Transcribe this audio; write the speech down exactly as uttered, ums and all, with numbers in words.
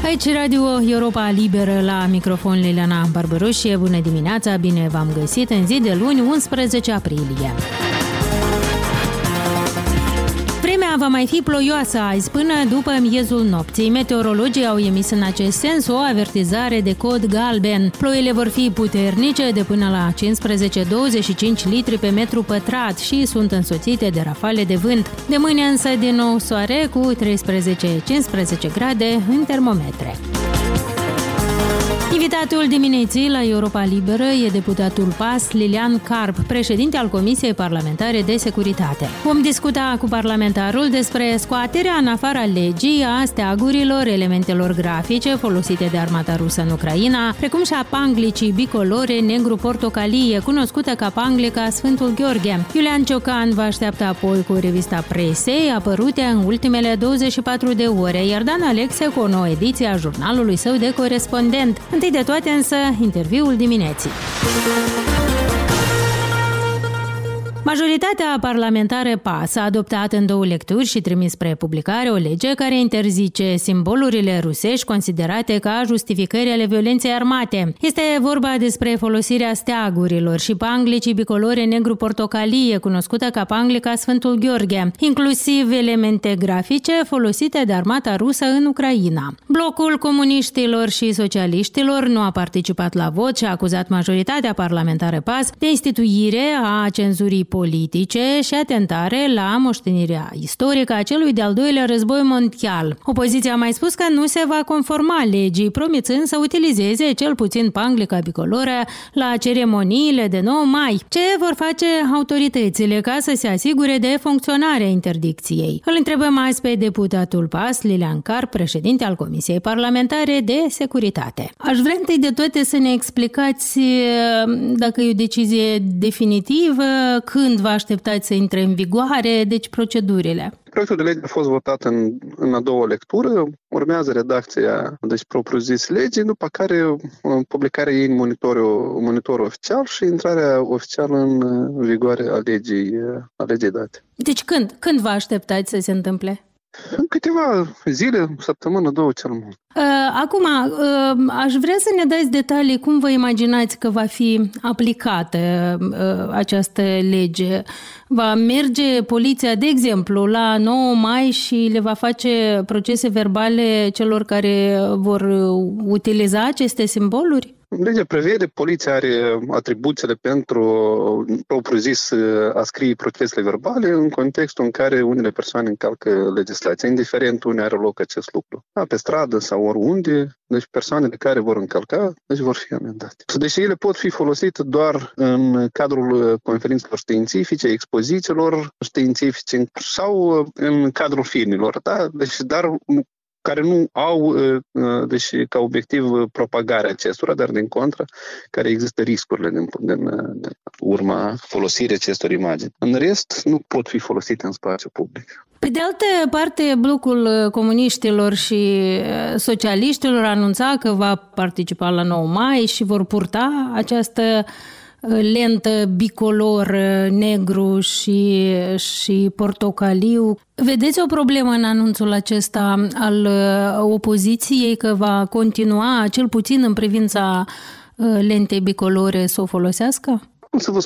Aici Radio Europa Liberă, la microfon Liliana Barbaroșie. Bună dimineața, bine v-am găsit în zi de luni, unsprezece aprilie. Vremea va mai fi ploioasă azi până după miezul nopții. Meteorologii au emis în acest sens o avertizare de cod galben. Ploile vor fi puternice de până la cincisprezece douăzeci și cinci litri pe metru pătrat și sunt însoțite de rafale de vânt. De mâine însă din nou soare cu treisprezece cincisprezece grade în termometre. Invitatul dimineții la Europa Liberă e deputatul P A S Lilian Carp, președinte al Comisiei Parlamentare de Securitate. Vom discuta cu parlamentarul despre scoaterea în afara legii a steagurilor, elementelor grafice folosite de armata rusă în Ucraina, precum și a panglicii bicolore negru-portocalie, cunoscută ca panglica Sfântul Gheorghe. Iulian Ciocan vă așteaptă apoi cu revista presei, apărute în ultimele douăzeci și patru de ore, iar Dan Alexe cu o nouă ediție a jurnalului său de corespondent. Întâi de toate însă, interviul dimineții. Majoritatea parlamentară P A S a adoptat în două lecturi și trimis spre publicare o lege care interzice simbolurile rusești considerate ca justificări ale violenței armate. Este vorba despre folosirea steagurilor și panglicii bicolore negru-portocalie, cunoscută ca panglica Sfântul Gheorghe, inclusiv elemente grafice folosite de armata rusă în Ucraina. Blocul comuniștilor și socialiștilor nu a participat la vot și a acuzat majoritatea parlamentară P A S de instituire a cenzurii politice și atentare la moștenirea istorică a celui de-al doilea război mondial. Opoziția a mai spus că nu se va conforma legii, promițând să utilizeze cel puțin panglica bicoloră la ceremoniile de nouă mai. Ce vor face autoritățile ca să se asigure de funcționarea interdicției? Îl întrebăm azi pe deputatul P A S Lilian Carp, președinte al Comisiei Parlamentare de Securitate. Aș vrea întâi de toate să ne explicați dacă e o decizie definitivă, când vă așteptați să intre în vigoare, deci procedurile. Proiectul de lege a fost votat în, în a doua lectură, urmează redacția, deci propriu-zis legii, după care publicarea ei în monitorul, monitorul oficial și intrarea oficială în vigoare a legii, a legii date. Deci când? Când vă așteptați să se întâmple? În câteva zile, săptămână, două cel mult. Acum, aș vrea să ne dați detalii cum vă imaginați că va fi aplicată această lege. Va merge poliția, de exemplu, la nouă mai și le va face procese verbale celor care vor utiliza aceste simboluri? Legea prevede, poliția are atribuțiile pentru, propriu-zis, a scrie procesele verbale în contextul în care unele persoane încalcă legislația, indiferent unde are loc acest lucru. Da, pe stradă sau oriunde, deci persoanele care vor încălca, deci vor fi amendate. Deși ele pot fi folosite doar în cadrul conferințelor științifice, expozițiilor științifice sau în cadrul filmelor, da? Deci, dar care nu au deci, ca obiectiv propagarea acestora, dar din contră, care există riscurile din, din, din urma folosirii acestor imagini. În rest, nu pot fi folosite în spațiu public. Pe de altă parte, blocul comuniștilor și socialiștilor anunța că va participa la nouă mai și vor purta această lentă bicolor negru și, și portocaliu. Vedeți o problemă în anunțul acesta al opoziției că va continua, cel puțin în privința lentei bicolore, să o folosească? Cum să vă